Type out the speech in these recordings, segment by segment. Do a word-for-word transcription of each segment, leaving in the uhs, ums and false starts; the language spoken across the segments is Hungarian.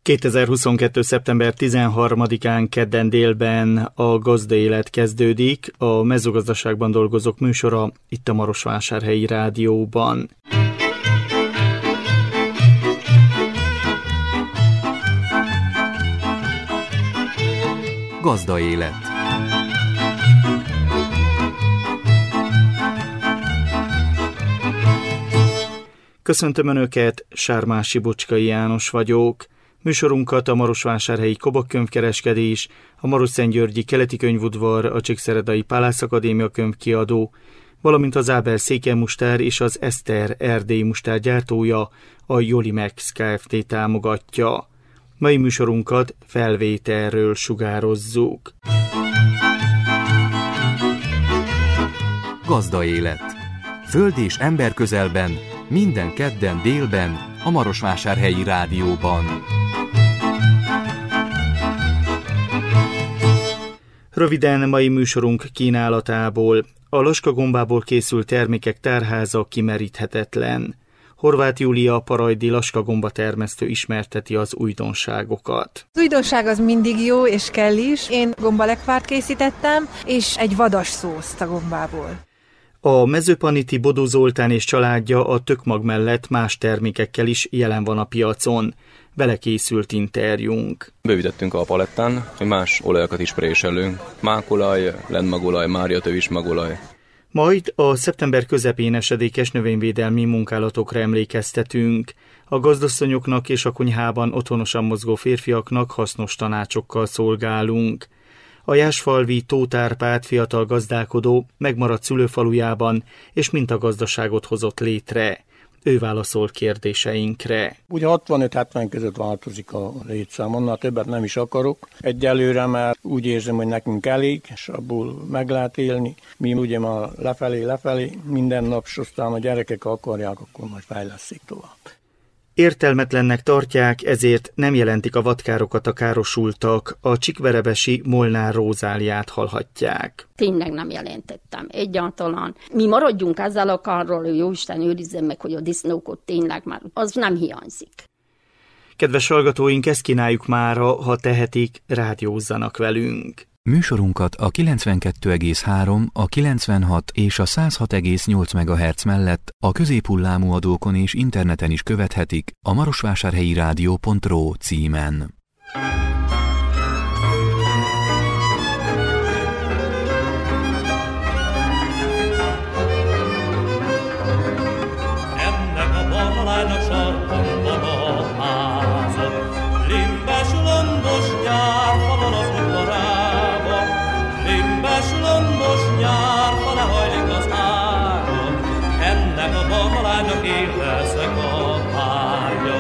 kétezer-huszonkettő. szeptember tizenharmadikán kedden délben a Gazdaélet kezdődik, a mezőgazdaságban dolgozók műsora itt a Marosvásárhelyi Rádióban. Gazdaélet. Köszöntöm Önöket, Sármási Bocskai János vagyok. Műsorunkat a Marosvásárhelyi Kobak könyvkereskedés, a Marosszentgyörgyi Keleti Könyvudvar, a Csíkszeredai Pálász Akadémia könyvkiadó, valamint az Ábel Székely-Mustár és az Eszter erdélyi mustár gyártója, a Jolimex Kft. Támogatja. Mai műsorunkat felvételről sugározzuk. Gazdaélet. Föld és ember közelben, minden kedden délben, a Marosvásárhelyi Rádióban. Röviden mai műsorunk kínálatából. A laskagombából készült termékek tárháza kimeríthetetlen. Horváth Júlia, parajdi laskagomba termesztő ismerteti az újdonságokat. Az újdonság az mindig jó és kell is. Én gombalekvárt készítettem, és egy vadas szószt a gombából. A Mezőpaniti Bodó Zoltán és családja a tökmag mellett más termékekkel is jelen van a piacon. Vele készült interjúnk. Bővítettünk a palettán, hogy más olajokat is préselünk. Mákolaj, lendmagolaj, máriatövis magolaj. Majd a szeptember közepén esedékes növényvédelmi munkálatokra emlékeztetünk. A gazdasszonyoknak és a konyhában otthonosan mozgó férfiaknak hasznos tanácsokkal szolgálunk. A Jászfalvi Tóth Árpád fiatal gazdálkodó megmaradt szülőfalujában és mintagazdaságot hozott létre. Ő válaszol kérdéseinkre. Ugye hatvanöt-hetven között változik a létszám, annál többet nem is akarok. Egyelőre már úgy érzem, hogy nekünk elég, és abból meg lehet élni. Mi ugye már lefelé-lefelé minden nap, és aztán a gyerekek akarják, akkor majd fejlesztik tovább. Értelmetlennek tartják, ezért nem jelentik a vadkárokat a károsultak. A Csikverebesi Molnár Rózáliát hallhatják. Tényleg nem jelentettem, egyáltalán. Mi maradjunk ezzel a kárról, hogy Jóisten őrizzen meg, hogy a disznókot tényleg már, az nem hiányzik. Kedves hallgatóink, ezt kínáljuk mára, ha tehetik, rádiózzanak velünk. Műsorunkat a kilencvenkettő egész három, a kilencvenhat és a száz hat egész nyolc megahertz mellett a középhullámú adókon és interneten is követhetik a marosvásárhelyi rádió pont ro címen. Ennek a barnalánynak sarkon van a házat, limbes lombos nyár, ha van az udvarába, limbes lombos nyár, ha lehajlik az ágon, ennek a barnalánynak én leszek a párja.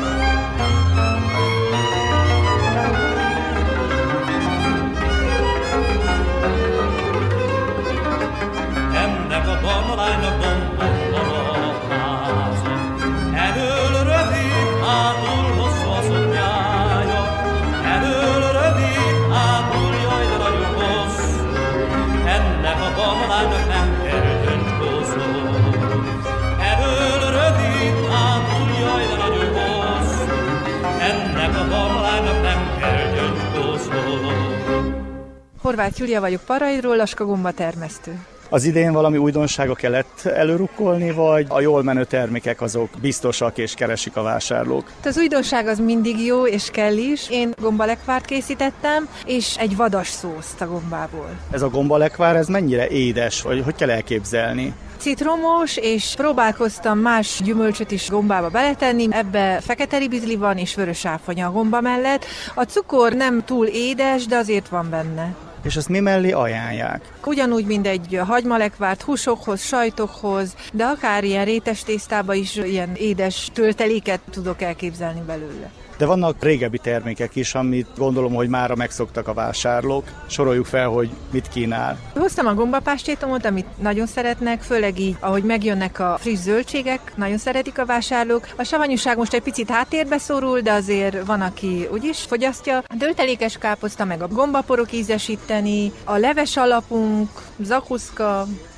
Ennek a barnalánynak dombon van a háza, elől rövid, hátul hosszú a szoknyája, elől rövid, hátul jaj, de nagyon hosszú, ennek a barnalánynak nem kell gyöngykozó. Elől rövid, hátul jaj, de nagyon hosszú, ennek a barnalánynak nem kell gyöngykozó. Horváth Júlia vagyok, Paraidról, laskagomba termesztő. Az idén valami újdonsága kellett előrukkolni, vagy a jól menő termékek azok biztosak és keresik a vásárlók? Az újdonság az mindig jó és kell is. Én gombalekvárt készítettem, és egy vadas szószt a gombából. Ez a gombalekvár, ez mennyire édes, vagy hogy kell elképzelni? Citromos, és próbálkoztam más gyümölcsöt is gombába beletenni. Ebbe fekete ribizli van, és vörös áfonya a gomba mellett. A cukor nem túl édes, de azért van benne. És azt mi mellé ajánlják? Ugyanúgy, mint egy hagymalekvárt húsokhoz, sajtokhoz, de akár ilyen rétes tésztába is ilyen édes tölteléket tudok elképzelni belőle. De vannak régebbi termékek is, amit gondolom, hogy mára megszoktak a vásárlók. Soroljuk fel, hogy mit kínál. Hoztam a gombapástétomot, amit nagyon szeretnek, főleg így, ahogy megjönnek a friss zöldségek, nagyon szeretik a vásárlók. A savanyúság most egy picit háttérbe szorul, de azért van, aki úgyis fogyasztja. A töltelékes káposzta, meg a gombaporok ízesíteni, a leves alapunk, zakuszka.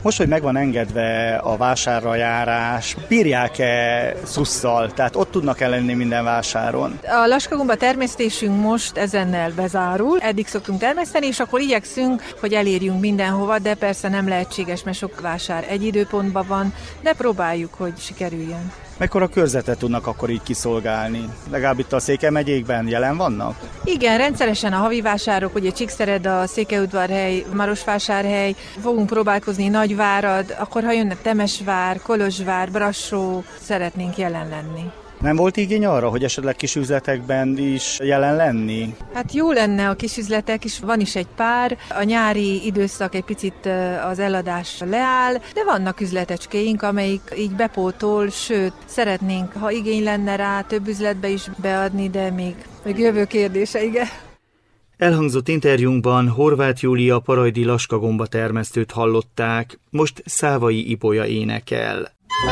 Most, hogy meg van engedve a vásárra járás, bírják-e szusszal? Tehát ott tudnak ellenni minden vásáron? A laskagomba termesztésünk most ezennel bezárul. Eddig szoktunk termeszteni, és akkor igyekszünk, hogy elérjünk mindenhova, de persze nem lehetséges, mert sok vásár egy időpontban van, de próbáljuk, hogy sikerüljön. Mekkora körzetet tudnak akkor így kiszolgálni? Legalább itt a Székely megyékben jelen vannak? Igen, rendszeresen a havi vásárok, ugye Csíkszereda, Székelyudvarhely, Marosvásárhely, fogunk próbálkozni Nagyvárad, akkor ha jönnek Temesvár, Kolozsvár, Brassó, szeretnénk jelen lenni. Nem volt igény arra, hogy esetleg kisüzletekben is jelen lenni? Hát jó lenne a kisüzletek is, van is egy pár. A nyári időszak egy picit az eladás leáll, de vannak üzletecskéink, amelyik így bepótol, sőt, szeretnénk, ha igény lenne rá, több üzletbe is beadni, de még, még jövő kérdése, igen. Elhangzott interjúnkban Horváth Júlia parajdi laskagomba termesztőt hallották, most Szávai Ibolya énekel.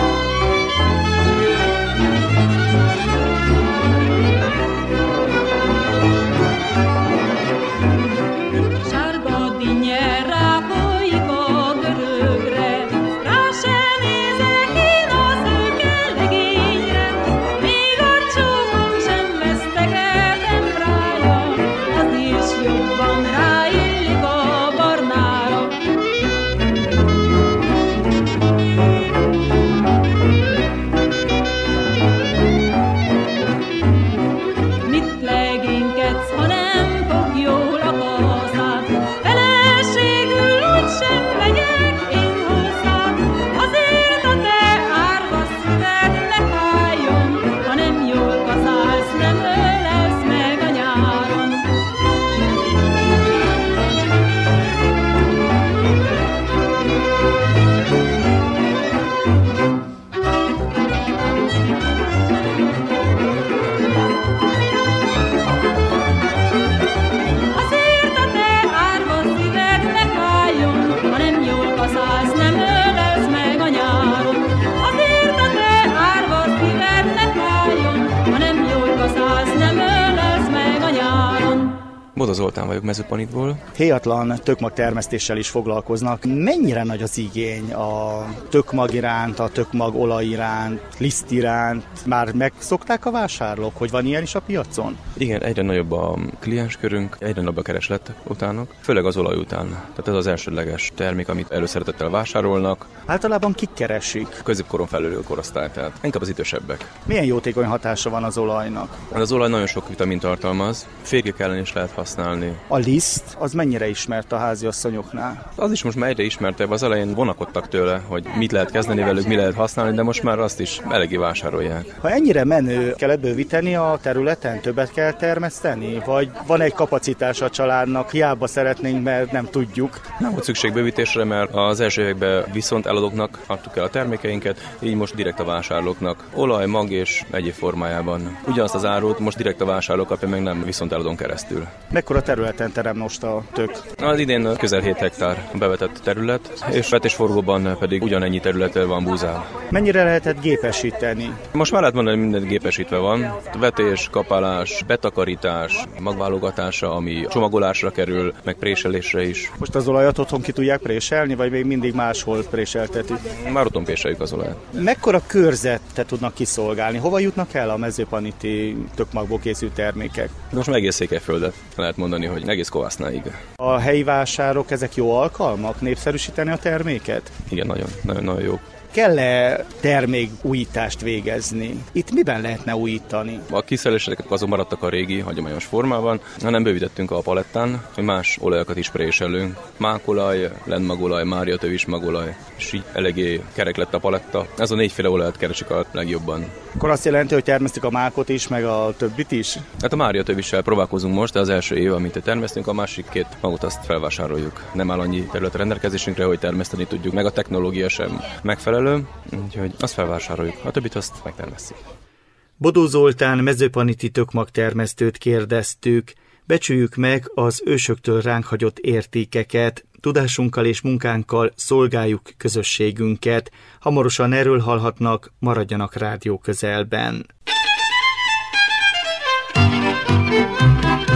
Boda Zoltán vagyok Mezőpanitból. Héjatlan tökmag termesztéssel is foglalkoznak. Mennyire nagy az igény a tökmag iránt, a tökmag olaj iránt, liszt iránt? Már megszokták a vásárlók, hogy van ilyen is a piacon? Igen, egyre nagyobb a klienskörünk, egyre nagyobb a kereslet utánok, főleg az olaj után. Tehát ez az elsődleges termék, amit előszeretettel vásárolnak. Általában kik keresik? Középkoron felülő korosztály, tehát inkább az idősebbek. Milyen jótékony hatása van az olajnak? Az olaj nagyon sok vitamint tartalmaz, férgek ellen is lehet használni. A liszt, az mennyire ismert a háziasszonyoknál? Az is most már egyre ismertebb, az elején vonakodtak tőle, hogy mit lehet kezdeni velük, mi lehet használni, de most már azt is eléggé vásárolják. Ha ennyire menő, kell bővíteni a területen, többet kell termeszteni? Vagy van egy kapacitás a családnak, hiába szeretnénk, mert nem tudjuk? Nem volt szükség bővítésre, mert az első években viszont eladóknak adtuk el a termékeinket, így most direkt a vásárlóknak. Olaj, mag és egyéb formájában. Ugyanazt az árut most direkt a vásárló kapja, meg nem viszont eladón keresztül. Mekkora területen terem most a tök? Az idén közel hét hektár bevetett terület, és vetésforgóban pedig ugyanennyi területe van búzál. Mennyire lehetett gépesíteni? Most már lehet mondani, hogy minden gépesítve van. Vetés, kapálás, betakarítás, magválogatása, ami csomagolásra kerül, meg préselésre is. Most az olajat otthon ki tudják préselni, vagy még mindig máshol préseltetik? Már otthon préseljük az olajat. Mekkora körzetet tudnak kiszolgálni? Hova jutnak el a mezőpaniti tökmagból készült termékek? Most már egész Székelyföldet lehet mondani, hogy egész Kovásznáig. A helyi vásárok, ezek jó alkalmak népszerűsíteni a terméket? Igen, nagyon, nagyon, nagyon jó. Kell-e termékújítást végezni? Itt miben lehetne újítani? A kiszerelések azon maradtak a régi, hagyományos formában, hanem bővítettünk a palettán, hogy más olajokat is préselünk. Mákolaj, lendmagolaj, máriatövis magolaj, és így eléggé kerek lett a paletta. Ez a négyféle olajat keresik a legjobban. Akkor azt jelenti, hogy termesztik a mákot is, meg a többit is? Hát a máriatövissel próbálkozunk most, de az első év, amit termesztünk, a másik két magot azt felvásároljuk. Nem áll annyi terület rendelkezésünkre, hogy termeszteni tudjuk, meg a technológia sem megfelelő, úgyhogy azt felvásároljuk, a többit azt megtermesztjük. Bodó Zoltán mezőpaniti tökmag termesztőt kérdeztük. Becsüljük meg az ősöktől ránk hagyott értékeket, tudásunkkal és munkánkkal szolgáljuk közösségünket. Hamarosan erről hallhatnak, maradjanak rádió közelben. A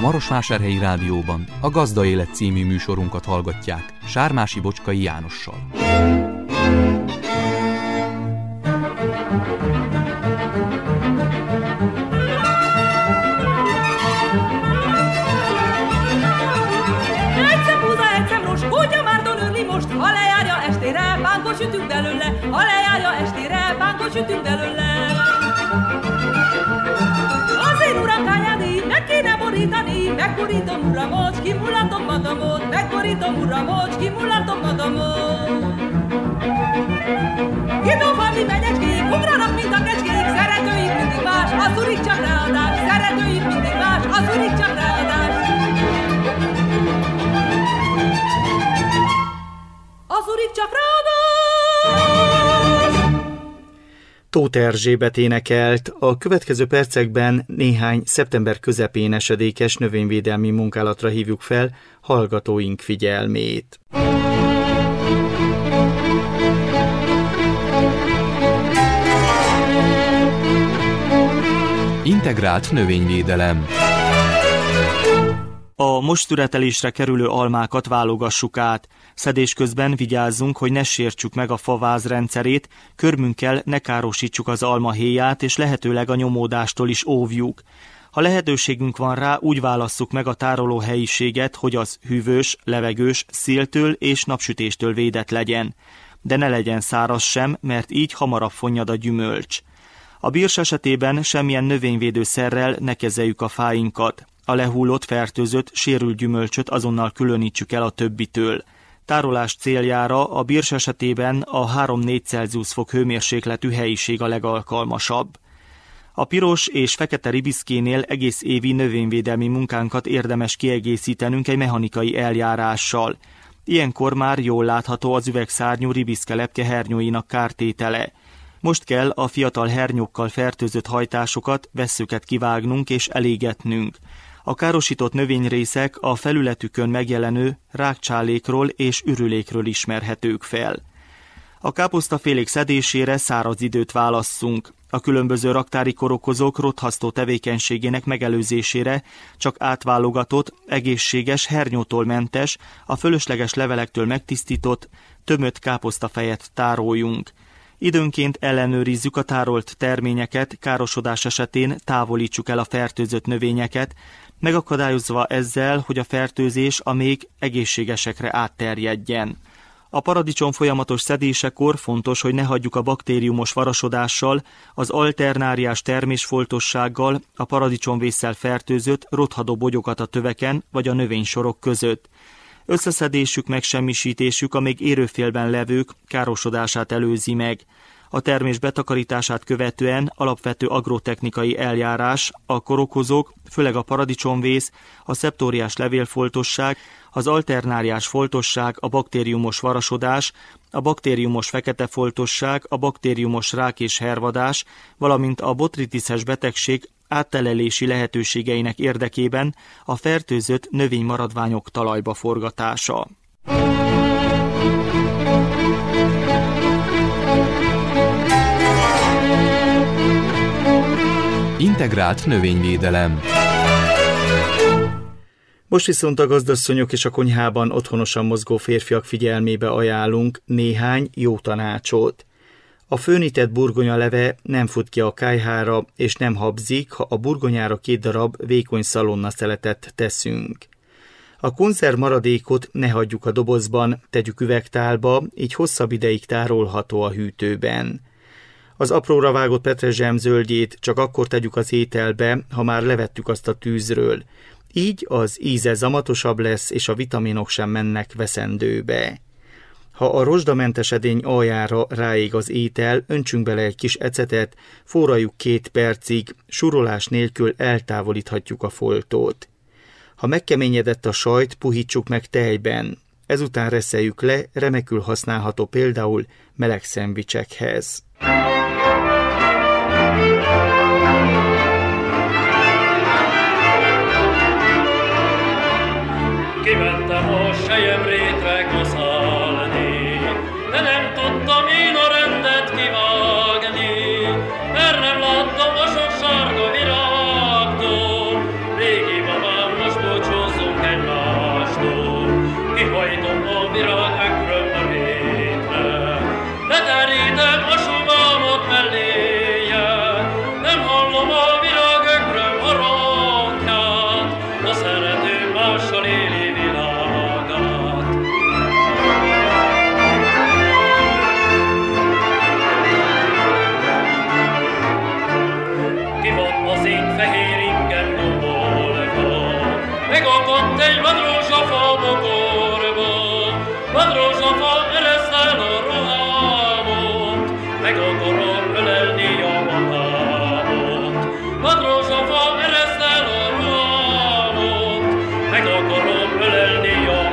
Marosvásárhelyi Rádióban a Gazda Élet című műsorunkat hallgatják Sármási Bocskai Jánossal. Ha lejárja estére, bánkot sütünk belőle, ha lejárja estére, bánkot sütünk belőle. Azért uram kányádi, meg kéne borítani, megborítom uramot, kimulatom madamot, megborítom uramot, kimulatom madamot. Kidófalmi megyecskék, ugranak, mint a kecskék, szeretőik mindig más, az urik csak ráadás, szeretőik mindig más, az urik csak ráadás. Az urik csak ráadás! Tóth Erzsébet énekelt, a következő percekben néhány szeptember közepén esedékes növényvédelmi munkálatra hívjuk fel hallgatóink figyelmét. Integrált növényvédelem. A most szüretelésre kerülő almákat válogassuk át. Szedés közben vigyázzunk, hogy ne sértsük meg a faváz rendszerét, körmünkkel ne károsítsuk az almahéját, és lehetőleg a nyomódástól is óvjuk. Ha lehetőségünk van rá, úgy válasszuk meg a tároló helyiséget, hogy az hűvös, levegős, széltől és napsütéstől védett legyen. De ne legyen száraz sem, mert így hamarabb fonnyad a gyümölcs. A birs esetében semmilyen növényvédőszerrel ne kezeljük a fáinkat. A lehullott, fertőzött, sérült gyümölcsöt azonnal különítsük el a többitől. Tárolás céljára a birs esetében a három-négy Celsius fok hőmérsékletű helyiség a legalkalmasabb. A piros és fekete ribiszkénél egész évi növényvédelmi munkánkat érdemes kiegészítenünk egy mechanikai eljárással. Ilyenkor már jól látható az üvegszárnyú ribiszke lepke hernyóinak kártétele. Most kell a fiatal hernyókkal fertőzött hajtásokat, vesszőket kivágnunk és elégetnünk. A károsított növényrészek a felületükön megjelenő rákcsálékról és ürülékről ismerhetők fel. A káposztafélék szedésére száraz időt válasszunk. A különböző raktári korokozók rothasztó tevékenységének megelőzésére csak átválogatott, egészséges, hernyótól mentes, a fölösleges levelektől megtisztított, tömött káposztafejet tároljunk. Időnként ellenőrizzük a tárolt terményeket, károsodás esetén távolítsuk el a fertőzött növényeket, megakadályozva ezzel, hogy a fertőzés a még egészségesekre átterjedjen. A paradicsom folyamatos szedésekor fontos, hogy ne hagyjuk a baktériumos varasodással, az alternáriás termésfoltossággal, a paradicsomvésszel fertőzött, rothadó bogyokat a töveken vagy a növénysorok között. Összeszedésük, megsemmisítésük a még érőfélben levők károsodását előzi meg. A termés betakarítását követően alapvető agrotechnikai eljárás, a korokozók, főleg a paradicsomvész, a szeptóriás levélfoltosság, az alternáriás foltosság, a baktériumos varasodás, a baktériumos fekete foltosság, a baktériumos rák és hervadás, valamint a botritiszes betegség áttelelési lehetőségeinek érdekében a fertőzött növénymaradványok talajba forgatása. Integrált növényvédelem. Most viszont a gazdasszonyok és a konyhában otthonosan mozgó férfiak figyelmébe ajánlunk néhány jó tanácsot. A főnített burgonyaleve nem fut ki a kályhára, és nem habzik, ha a burgonyára két darab vékony szalonnaszeletet teszünk. A konzerv maradékot ne hagyjuk a dobozban, tegyük üvegtálba, így hosszabb ideig tárolható a hűtőben. Az apróra vágott petrezselyem zöldjét csak akkor tegyük az ételbe, ha már levettük azt a tűzről. Így az íze zamatosabb lesz, és a vitaminok sem mennek veszendőbe. Ha a rozsdamentes edény aljára ráég az étel, öntsünk bele egy kis ecetet, forraljuk két percig, surolás nélkül eltávolíthatjuk a foltot. Ha megkeményedett a sajt, puhítsuk meg tejben. Ezután reszeljük le, remekül használható például meleg szendvicsekhez. Kimentem a selyemrétre kaszálni, de nem tudtam én a rendet kivágni, mert nem láttam a sok sárga virágtól. Régi babám most egy vadrózsafa bokorba, vadrózsafa ereszel a rohamot, meg akarom ölelni a magámot. Vadrózsafa ereszel a rohamot, meg akarom ölelni a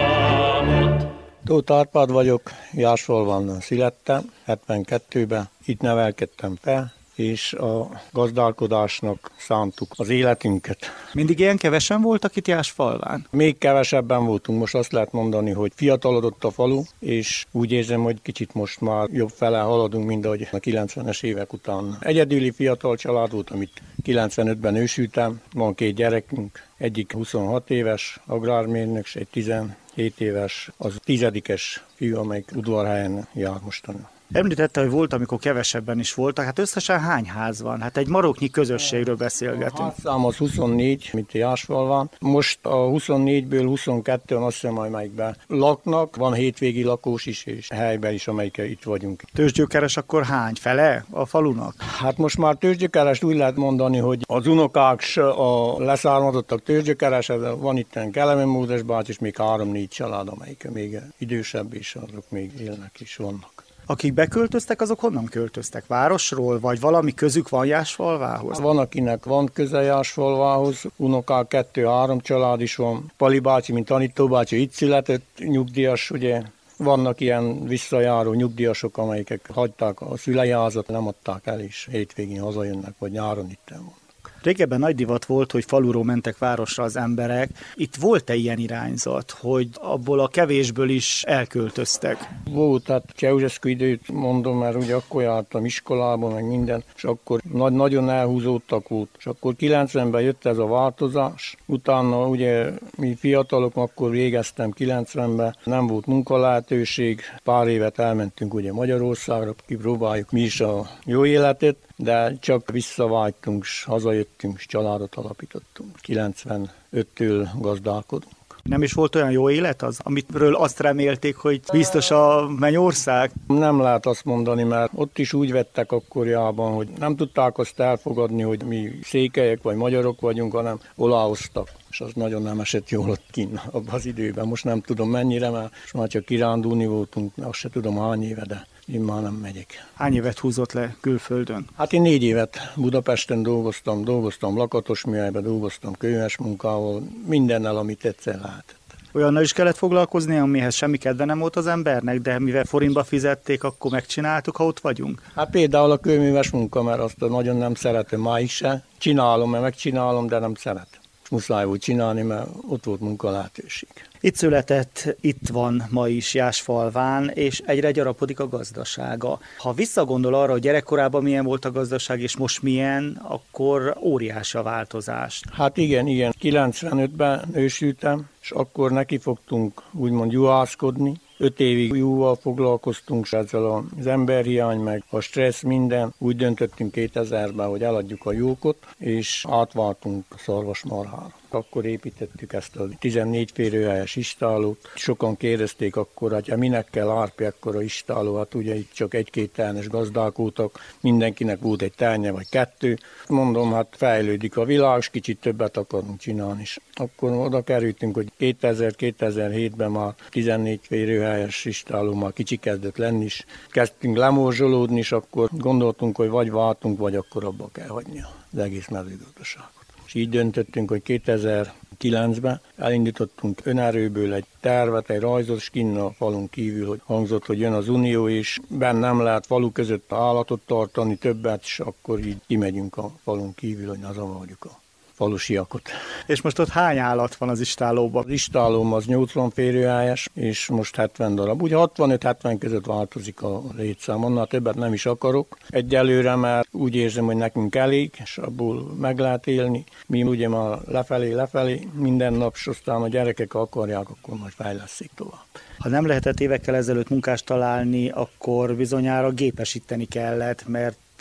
magámot. Tóth Árpád vagyok, Jászfalván születtem, hetvenkettőben, itt nevelkedtem fel, és a gazdálkodásnak szántuk az életünket. Mindig ilyen kevesen voltak itt Jászfalván? Még kevesebben voltunk, most azt lehet mondani, hogy fiatalodott a falu, és úgy érzem, hogy kicsit most már jobb fele haladunk, mint ahogy a kilencvenes évek után. Egyedüli fiatal család volt, amit kilencvenötben ősültem, van két gyerekünk, egyik huszonhat éves agrármérnök, és egy tizenhét éves, az tizedikes fiú, amelyik udvarhelyen jár mostanában. Említette, hogy volt, amikor kevesebben is voltak. Hát összesen hány ház van? Hát egy maroknyi közösségről beszélgetünk. A házszám az huszonnégy, mint a Jászfalván. Most a huszonnégyből huszonkettőn azt hiszem, amelyikben laknak. Van hétvégi lakós is, és helyben is, amelyik itt vagyunk. Tőzsgyökeres akkor hány? Fele a falunak? Hát most már tőzsgyökerest úgy lehet mondani, hogy az unokák, a leszármazottak tőzsgyökeres, van itt Kelemen Mózes bácsi, és még három-négy család, amelyik még idősebb, és azok még élnek is vannak. Akik beköltöztek, azok honnan költöztek? Városról, vagy valami közük van Jászfalvához? Van, akinek van köze Jászfalvához, unokák kettő-három család is van. Pali bácsi, mint Tanító bácsi itt született, nyugdíjas, ugye. Vannak ilyen visszajáró nyugdíjasok, amelyek hagyták a szülei házat, nem adták el, és hétvégén hazajönnek, vagy nyáron itt van. Régebben nagy divat volt, hogy faluról mentek városra az emberek. Itt volt-e ilyen irányzat, hogy abból a kevésből is elköltöztek? Volt, tehát Ceausescu időt mondom, mert ugye akkor jártam iskolában, meg minden, és akkor nagy, nagyon elhúzódtak volt. És akkor kilencvenben jött ez a változás. Utána ugye mi fiatalok, akkor végeztem kilencvenben, nem volt munkalehetőség. Pár évet elmentünk ugye Magyarországra, kipróbáljuk mi is a jó életet, de csak visszavágytunk, és hazajöttünk, és családot alapítottunk. kilencvenöttől gazdálkodunk. Nem is volt olyan jó élet az, amitről azt remélték, hogy biztos a mennyország? Nem lehet azt mondani, mert ott is úgy vettek akkorjában, hogy nem tudták azt elfogadni, hogy mi székelyek vagy magyarok vagyunk, hanem oláoztak. És az nagyon nem esett jól ott kint abban az időben. Most nem tudom mennyire, mert már csak kirándulni voltunk, azt se tudom hány éve, de én már nem megyek. Hány évet húzott le külföldön? Hát én négy évet Budapesten dolgoztam, dolgoztam lakatosműhelyben, dolgoztam könyves munkával, mindennel, amit egyszer lehetett. Olyannal is kellett foglalkozni, amihez semmi kedve nem volt az embernek, de mivel forintba fizették, akkor megcsináltuk, ha ott vagyunk? Hát például a kőműves munka, mert azt nagyon nem szeretem, máig se. Csinálom, mert megcsinálom, de nem szeretem. Muszáj volt csinálni, mert ott volt munkalehetőség. Itt született, itt van ma is Jászfalván, és egyre gyarapodik a gazdasága. Ha visszagondol arra, hogy gyerekkorában milyen volt a gazdaság, és most milyen, akkor óriási a változás. Hát igen, igen. kilencvenötben ősültem, és akkor nekifogtunk úgymond juhászkodni. Öt évig jóval foglalkoztunk ezzel az emberhiány, meg a stressz, minden. Úgy döntöttünk kétezerben, hogy eladjuk a jókot, és átváltunk a szarvasmarhára. Akkor építettük ezt a tizennégy férőhelyes istálót. Sokan kérdezték akkor, hogy minek kell árpi ekkora istáló, hát ugye itt csak egy-két ternes gazdálkodtak, mindenkinek volt egy ternye vagy kettő. Mondom, hát fejlődik a világ, és kicsit többet akarunk csinálni is. Akkor oda kerültünk, hogy kétezer-kétezer-hétben már tizennégy férőhelyes istáló már kicsi kezdett lenni is. Kezdtünk lemorzsolódni, és akkor gondoltunk, hogy vagy váltunk, vagy akkor abba kell hagyni az egész mezőgazdaságot. És így döntöttünk, hogy kétezer-kilencben elindítottunk önerőből egy tervet, egy rajzot, és kinn a falun kívül, hogy hangzott, hogy jön az Unió, és benn nem lehet falu között állatot tartani, többet, és akkor így kimegyünk a falun kívül, hogy ne zavarjuk a falusiakot. És most ott hány állat van az istálóban? Az istálóm az nyolcvan férőhelyes, és most hetven darab. Ugye hatvanöt-hetven között változik a létszám, annál többet nem is akarok. Egyelőre, mert úgy érzem, hogy nekünk elég, és abból meg lehet élni. Mi ugye már lefelé-lefelé minden nap, és aztán a gyerekek akarják, akkor majd fejleszték tovább. Ha nem lehetett évekkel ezelőtt munkást találni, akkor bizonyára gépesíteni kellett, mert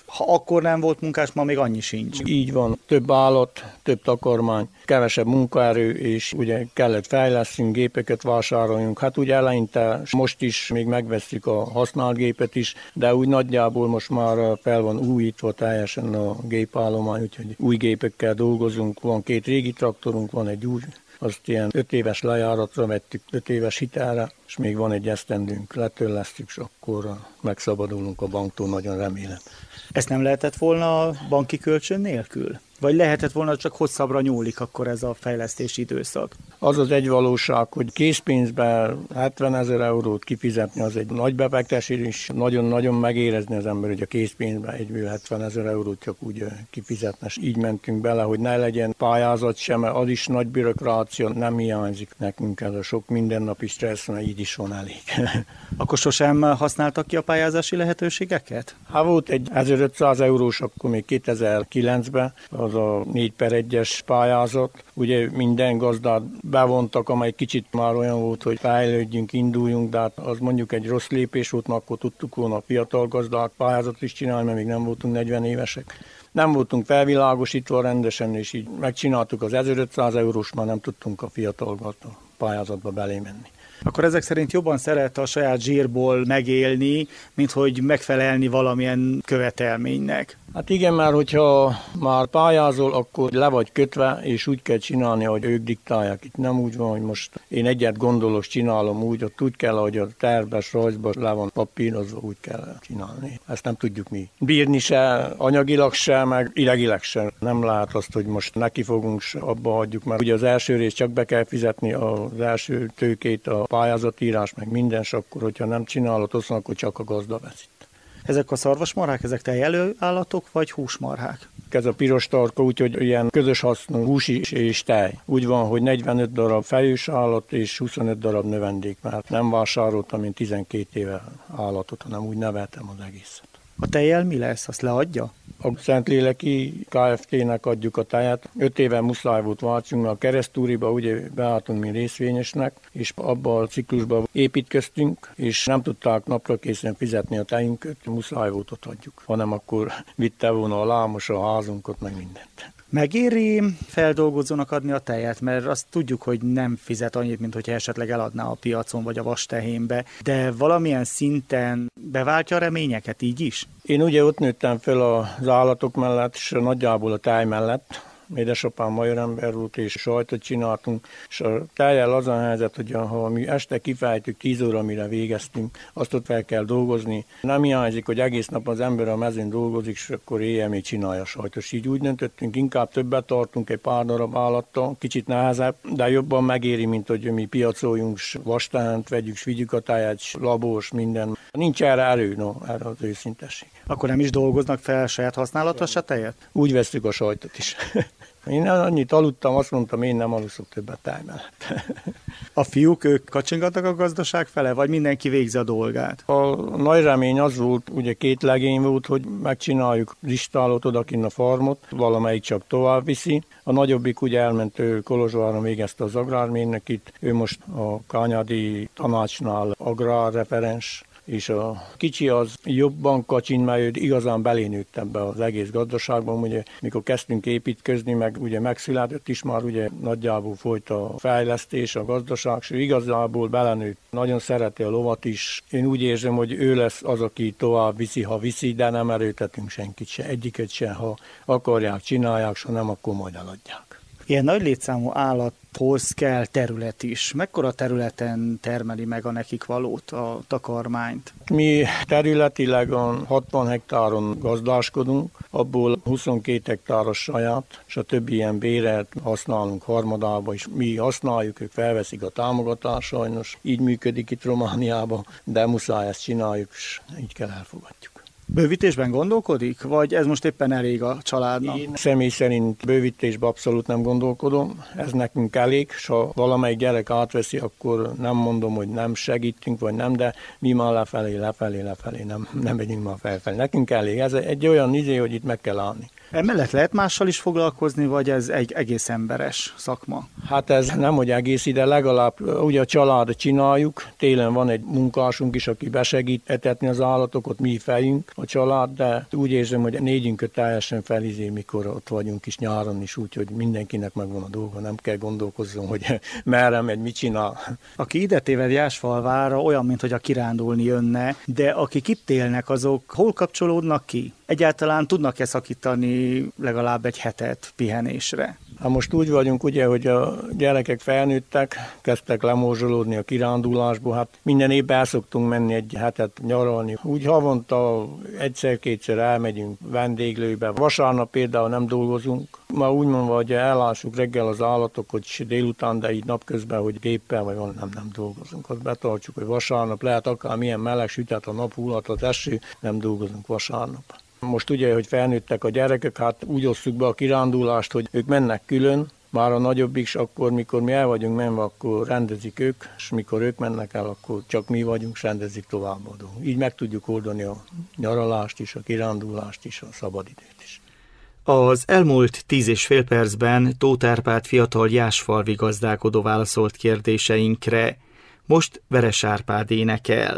Ha akkor nem volt munkás, ma még annyi sincs. Így van, több állat, több takarmány, kevesebb munkaerő, és ugye kellett fejlesztünk, gépeket vásároljunk. Hát ugye eleinte, most is még megvesszük a használt gépet is, de úgy nagyjából most már fel van újítva teljesen a gépállomány, úgyhogy új gépekkel dolgozunk, van két régi traktorunk, van egy új, azt ilyen öt éves lejáratra vettük, öt éves hitelre, és még van egy esztendünk, letörlesztjük, és akkor megszabadulunk a banktól, nagyon remélem. Ezt nem lehetett volna banki kölcsön nélkül? Vagy lehetett volna, csak hosszabbra nyúlik akkor ez a fejlesztési időszak? Az az egy valóság, hogy készpénzben hetvenezer eurót kifizetni, az egy nagy befektetés, és nagyon-nagyon megérezni az ember, hogy a készpénzben egyből hetvenezer eurót csak úgy kifizetne. És így mentünk bele, hogy ne legyen pályázat sem, mert az is nagy bürokrácia, nem hiányzik nekünk ez a sok mindennapi stressz, mert így is van elég. Akkor sosem használtak ki a pályázási lehetőségeket? Hát volt egy ezerötszáz eurós, akkor még kétezer-kilencben, az a négy per egyes pályázat. Ugye minden gazdát bevontak, amely kicsit már olyan volt, hogy fejlődjünk, induljunk, de hát az mondjuk egy rossz lépés volt, mert akkor tudtuk volna a fiatal gazdák pályázatot is csinálni, mert még nem voltunk negyven évesek. Nem voltunk felvilágosítva rendesen, és így megcsináltuk az ezerötszáz eurós, már nem tudtunk a fiatal gazda pályázatba belé menni. Akkor ezek szerint jobban szeret a saját zsírból megélni, mint hogy megfelelni valamilyen követelménynek. Hát igen, mert hogyha már pályázol, akkor le vagy kötve, és úgy kell csinálni, ahogy ők diktálják. Itt nem úgy van, hogy most én egyet gondolok, csinálom úgy, ott úgy kell, ahogy a terves rajzban le van papírozva, úgy kell csinálni. Ezt nem tudjuk mi bírni se, anyagilag se, meg idegileg se. Nem lehet azt, hogy most nekifogunk, abba hagyjuk, mert ugye az első rész csak be kell fizetni az első tőkét, a pályázatírás, meg minden, és akkor, hogyha nem csinálod, azt akkor csak a gazda veszít. Ezek a szarvasmarhák, ezek tejelő állatok, vagy húsmarhák? Ez a piros tarka, úgyhogy ilyen közös hasznú hús is és tej. Úgy van, hogy negyvenöt darab fejős állat és huszonöt darab növendék, mert nem vásároltam én tizenkét éve állatot, hanem úgy neveltem az egészet. A tejjel mi lesz? Azt leadja? A Szentléleki Kft-nek adjuk a tejet. Öt éve muszáj volt váltsunk, mert a Keresztúriba ugye beálltunk mi részvényesnek, és abban a ciklusban építkeztünk, és nem tudták napra készen fizetni a tejünket, muszáj volt ott adjuk, hanem akkor vitte volna a lámos a házunkat, meg mindent. Megéri feldolgozónak adni a tejet, mert azt tudjuk, hogy nem fizet annyit, mint hogyha esetleg eladná a piacon vagy a vastehénbe, de valamilyen szinten beváltja a reményeket így is? Én ugye ott nőttem fel az állatok mellett, és nagyjából a tej mellett. Édesapám magyar ember volt, és sajtot csináltunk, és a tejjel az a helyzet, hogy ha mi este kifejtük tíz óra, mire végeztünk, azt ott fel kell dolgozni. Nem hiányzik, hogy egész nap az ember a mezőn dolgozik, és akkor éjjel még csinálja a sajtos. Így úgy döntöttünk, inkább többet tartunk egy pár darab állattal, kicsit nehezebb, de jobban megéri, mint hogy mi piacoljunk, vastánt vegyük, s vigyük a tejet, labós, minden. Nincs erre erő, no, erre az őszintesség. Akkor nem is dolgoznak fel saját használatra se tejet? Úgy vesztük a sajtot is. Én annyit aludtam, azt mondtam, én nem aluszok többet tej mellett. A fiúk, ők kacsingatnak a gazdaság fele, vagy mindenki végzi a dolgát? A nagy remény az volt, ugye két legény volt, hogy megcsináljuk az istálót odakinn a farmot, valamelyik csak tovább viszi. A nagyobbik ugye elment, ő Kolozsváron végezte az agrármérnökit, ő most a Kányádi Tanácsnál agrárreferens, és a kicsi az jobban kacsin, mert ő igazán belénőtt ebbe az egész gazdaságban, ugye mikor kezdtünk építkezni, meg ugye megszületett is már, ugye nagyjából folyt a fejlesztés, a gazdaság, és ő igazából belenőtt. Nagyon szereti a lovat is. Én úgy érzem, hogy ő lesz az, aki tovább viszi, ha viszi, de nem erőtetünk senkit se, egyiket se, ha akarják, csinálják, ha nem, akkor majd eladják. Ilyen nagy létszámú állathoz kell terület is. Mekkora területen termeli meg a nekik valót, a takarmányt? Mi területileg a hatvan hektáron gazdáskodunk, abból huszonkét hektáros saját, és a többi ilyen béret használunk harmadába, és mi használjuk, ők felveszik a támogatást sajnos. Így működik itt Romániában, de muszáj ezt csináljuk, és így kell elfogadjuk. Bővítésben gondolkodik, vagy ez most éppen elég a családnak? Én személy szerint bővítésben abszolút nem gondolkodom, ez nekünk elég, és ha valamelyik gyerek átveszi, akkor nem mondom, hogy nem segítünk, vagy nem, de mi már lefelé, lefelé, lefelé, nem, nem megyünk már felfelé. Nekünk elég, ez egy olyan izé, hogy itt meg kell állni. Emellett lehet mással is foglalkozni, vagy ez egy egész emberes szakma? Hát ez nem, hogy egész ide, legalább ugye a család csináljuk. Télen van egy munkásunk is, aki besegít etetni az állatokat, mi fejünk a család, de úgy érzem, hogy négyünket teljesen felizé, mikor ott vagyunk is nyáron is, úgyhogy mindenkinek megvan a dolga, nem kell gondolkozzon, hogy merre megy, mit csinál. Aki ide téved Jászfalvára, olyan, mint hogy a kirándulni jönne, de akik itt élnek, azok hol kapcsolódnak ki? Egyáltalán tudnak-e szakítani legalább egy hetet pihenésre? Hát most úgy vagyunk, ugye, hogy a gyerekek felnőttek, kezdtek lemorzsolódni a kirándulásból, hát minden évben el szoktunk menni egy hetet nyaralni. Úgy havonta egyszer-kétszer elmegyünk vendéglőbe. Vasárnap például nem dolgozunk. Ma úgy mondva, hogy ellássuk reggel az állatokat, és délután, de így napközben, hogy géppel vagy van, nem, nem dolgozunk. Azt betartjuk, hogy vasárnap lehet akár milyen meleg sütet, a nap hullat az eső, nem dolgozunk vasárnap. Most ugye, hogy felnőttek a gyerekek, hát úgy osszuk be a kirándulást, hogy ők mennek külön, már a nagyobbik is, akkor mikor mi el vagyunk menve, akkor rendezik ők, és mikor ők mennek el, akkor csak mi vagyunk, és rendezik továbbadó. Így meg tudjuk oldani a nyaralást is, a kirándulást is, a szabadidőt is. Az elmúlt tíz és fél percben Tóth Árpád fiatal jászfalvi gazdálkodó válaszolt kérdéseinkre. Most Veres Árpád énekel.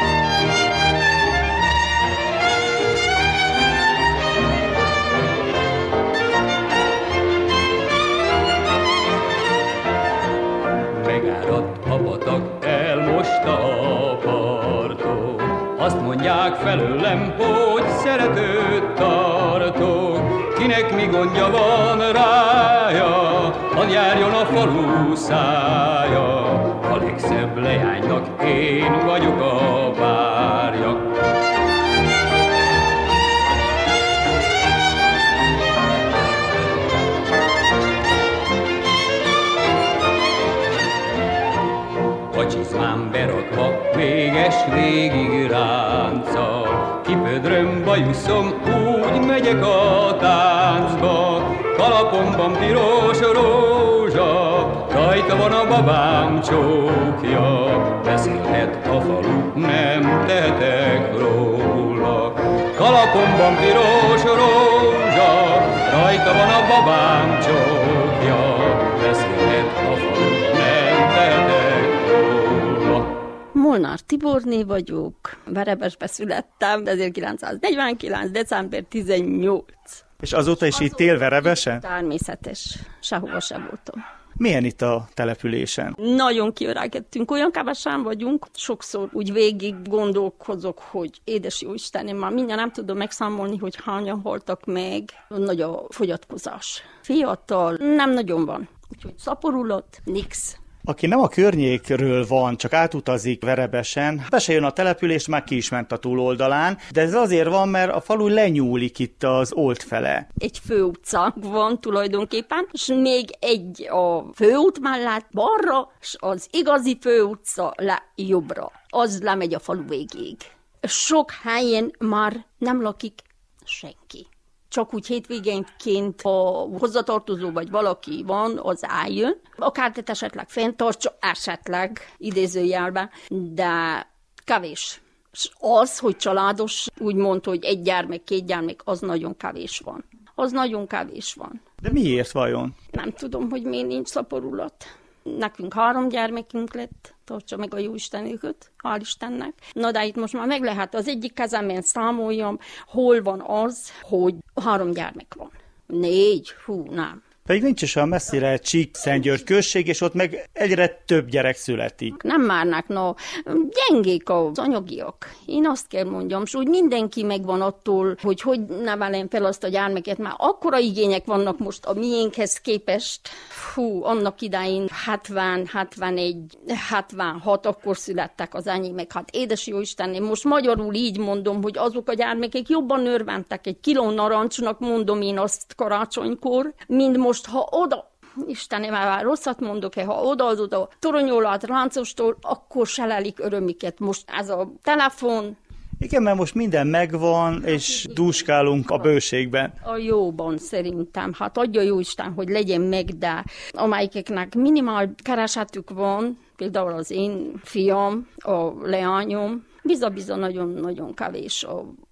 Megáradt a patak, elmosta a partot. Azt mondják felőlem, hogy szeretőt tartok. Kinek mi gondja van rája, hadd járjon a falu szája. A legszebb leánynak én vagyok a párja. A csizmám berakva, véges végig ránca. Kipödröm, bajuszom, úgy megyek a táncba. Kalapomban piros rózsa, rajta van a babám csókja. Beszélhet a falu, nem tehetek róla. Kalapomban piros rózsa, rajta van a babám csókja. Beszélhet a falu, nem tehetek róla. Molnár Tiborné vagyok, Verebesbe születtem, ezerkilencszáznegyvenkilenc. december tizennyolcadika. És azóta is itt él Verebesen? Természetes, sehova se voltam. Milyen itt a településen? Nagyon kiöregedtünk, olyan kevesen vagyunk, sokszor úgy végig gondolkozok, hogy édes jó Istenem, már mindjárt nem tudom megszámolni, hogy hányan haltak meg. Nagy a fogyatkozás. Fiatal nem nagyon van, úgyhogy szaporulott, nix. Aki nem a környékről van, csak átutazik Verebesen, be se jön a település, már ki is ment a túloldalán, de ez azért van, mert a falu lenyúlik itt az Old fele. Egy főutca van tulajdonképpen, és még egy a főút mellett balra, és az igazi főutca le jobbra. Az lemegy a falu végéig. Sok helyen már nem lakik senki. Csak úgy hétvégénként, ha hozzatartozó vagy valaki van, az eljön. A kártyát esetleg fenntartsa, esetleg idézőjelben, de kevés. És az, hogy családos, úgy mondta, hogy egy gyermek, két gyermek, az nagyon kevés van. Az nagyon kevés van. De miért vajon? Nem tudom, hogy miért nincs szaporulat. Nekünk három gyermekünk lett, tartsa meg a jóisten őket, hál' Istennek. Na de itt most már meg lehet az egyik kezemben számoljam, hol van az, hogy három gyermek van. Négy, hú, nem. Pedig nincs is olyan messzire Csík-Szentgyörgy község, és ott meg egyre több gyerek születik. Nem márnak, no, gyengék az anyagiak. Én azt kell mondjam, és úgy mindenki megvan attól, hogy hogy nevelem fel azt a gyermeket, már akkora igények vannak most a miénkhez képest. Fú, annak idején hetven, hetvenegy, hetvenhat, akkor születtek az enyémek. Hát édes jó Istenem, most magyarul így mondom, hogy azok a gyermekek jobban örventek egy kiló narancsnak, mondom én azt karácsonykor, mint most Most, ha oda, Istenem, már rosszat mondok-e, ha odaadod a toronyolát láncostól, akkor se lelik örömiket. Most ez a telefon. Igen, mert most minden megvan, és dúskálunk a bőségben. A jóban szerintem. Hát adja jó Isten, hogy legyen meg, de amelyiknek minimál keresetük van, például az én fiam, a leányom, biza-biza nagyon-nagyon kevés a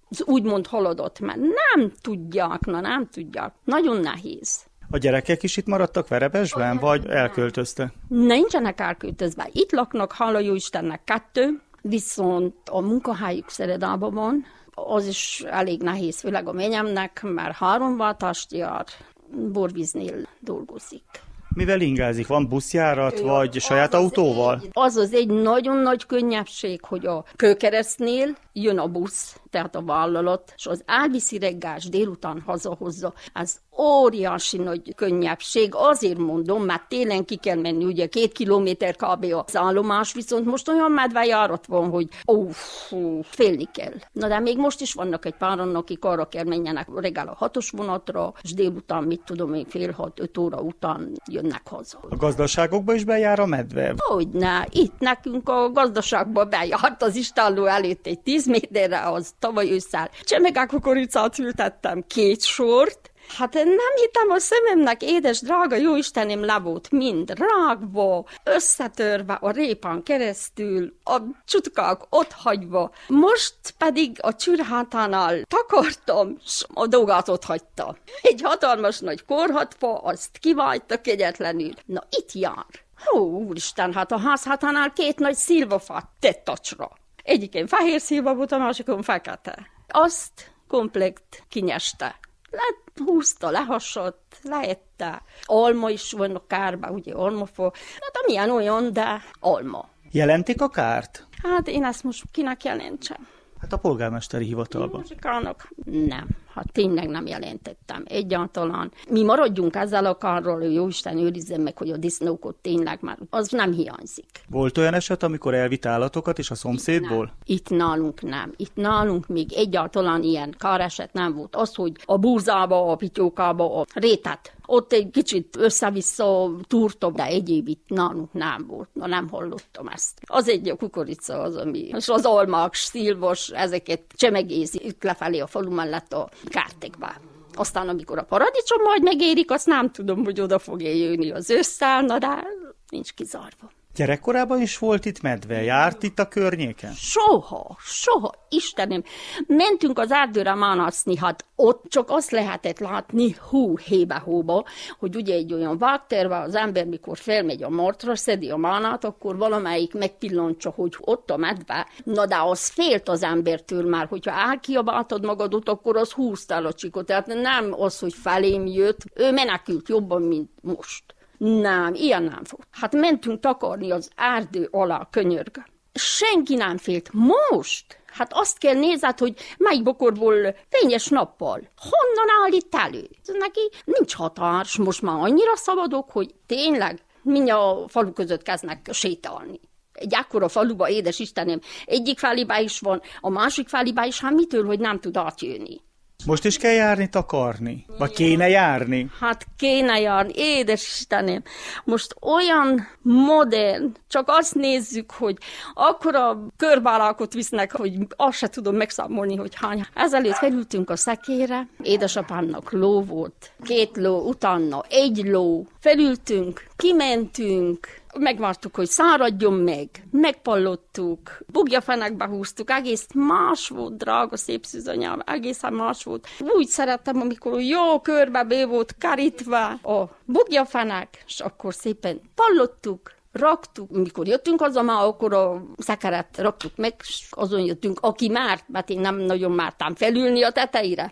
úgymond haladott, mert nem tudják, na nem tudják. Nagyon nehéz. A gyerekek is itt maradtak Verebesben, vagy elköltöztek? Nincsenek elköltözve. Itt laknak, hála jó Istennek kettő, viszont a munkahelyük Szeredában van. Az is elég nehéz, főleg a menyemnek, mert három váltást jár, borvíznél dolgozik. Mivel ingázik? Van buszjárat, vagy az saját az autóval? Egy, az az egy nagyon nagy könnyebbség, hogy a Kőkeresztnél jön a busz, tehát a vállalat, és az elviszi reggás délután hazahozza. Ez óriási nagy könnyebbség, azért mondom, mert télen ki kell menni, ugye két kilométer kb. Az állomás, viszont most olyan medvejárat van, hogy ó, fú, félni kell. Na de még most is vannak egy páran, akik arra kell menjenek reggel a hatos vonatra, és délután, mit tudom én, fél hat, öt óra után jönnek haza. A gazdaságokba is bejár a medve? Hogyne, itt nekünk a gazdaságba bejárt az istálló előtt egy tíz méterre, az tavaly ősszel. Csemegák kukoricát ültettem, két sort. Hát nem hittem a szememnek, édes, drága Jóistenem, le volt mind rágva, összetörve a répán keresztül, a csutkák ott hagyva. Most pedig a csürhátánál takartam, s a dolgát ott hagyta. Egy hatalmas nagy korhatfa, azt kivájta kegyetlenül. Na itt jár. Hú, úristen, hát a házhátánál két nagy szilvafát tett tacsra. Egyikén fehér szilva volt, a másikon fekete. Azt komplekt kinyeste. Lehúzta, lehasadt, leette. Alma is van a kárba, ugye almafa. Hát amilyen olyan, de alma. Jelentik a kárt? Hát én ezt most kinek jelentsem? Hát a polgármesteri hivatalban. Muzsikának? Nem. Hát tényleg nem jelentettem. Egyáltalán. Mi maradjunk ezzel a kárról, hogy Jóisten őrizzen meg, hogy a disznókot tényleg már, az nem hiányzik. Volt olyan eset, amikor elvitt állatokat is a szomszédból? Itt, Itt nálunk nem. Itt nálunk még egyáltalán ilyen káreset nem volt. Az, hogy a búzába, a pityókába, a rétet, ott egy kicsit össze-vissza túrta, de egyéb itt nálunk nem volt. Na, nem hallottam ezt. Az egy a kukorica az, ami, és az almák, szilvas, ezeket csemegézi itt lefelé a falu mellett a kártekbe. Aztán, amikor a paradicsom majd megérik, azt nem tudom, hogy oda fog-e jönni az ősszel, na de nincs kizárva. Gyerekkorában is volt itt medve? Járt itt a környéken? Soha, soha, Istenem. Mentünk az erdőre mánászni, hát ott csak azt lehetett látni, hú, hébe-hóba, hogy ugye egy olyan vágterve az ember, mikor felmegy a martra, szedi a mánát, akkor valamelyik megpillantsa, hogy ott a medve. Na de az félt az embertől már, hogyha elkiabáltad magadot, akkor az húztál a csikot. Tehát nem az, hogy felém jött, ő menekült jobban, mint most. Nem, ilyen nem volt. Hát mentünk takarni az erdő alá, könyörgő. Senki nem félt. Most? Hát azt kell nézed, hogy melyik bokorból fényes nappal. Honnan állít elő? Neki nincs határs, most már annyira szabadok, hogy tényleg mindjárt a falu között kezdnek sétálni. Egy akkora faluba, édes Istenem, egyik felébá is van, a másik felébá is, hát mitől, hogy nem tud átjönni. Most is kell járni, takarni? Vagy kéne járni? Hát kéne járni, édes Istenem. Most olyan modern, csak azt nézzük, hogy akkora körbálákot visznek, hogy azt se tudom megszámolni, hogy hány. Ezelőtt felültünk a szekére, édesapámnak ló volt, két ló, utána egy ló. Felültünk, kimentünk, megvártuk, hogy száradjon meg, megpallottuk, bugyafenekbe húztuk, egész más volt, drága szép szűzanyám, egészen más volt. Úgy szerettem, amikor jó körbe be volt kerítve a bugyafenek, és akkor szépen pallottuk, raktuk, mikor jöttünk haza, már akkor a szekeret raktuk meg, és azon jöttünk, aki márt, mert én nem nagyon mártam felülni a tetejére.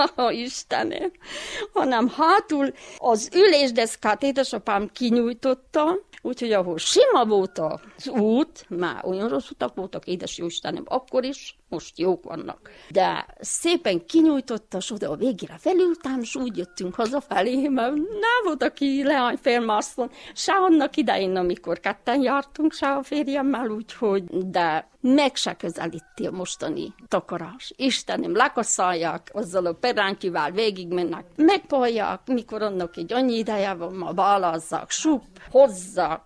Istenem! Hanem hátul az ülésdeszkát édesapám kinyújtotta, úgyhogy ahol sima volt az út, már olyan rossz utak voltak, édes jó Istenem, akkor is, most jók vannak. De szépen kinyújtotta, és oda a végére felültem, és úgy jöttünk hazafelé, mert nem volt, aki leány felmászlon, se annak idején, amikor ketten jártunk, se a férjemmel, úgyhogy, de meg se közelíti a mostani takarás. Istenem, lekasszálják, azzal a perántyűvel végigmennek, megpolják, mikor annak egy annyi ideje van, ma bálázzák, sup, hozzák.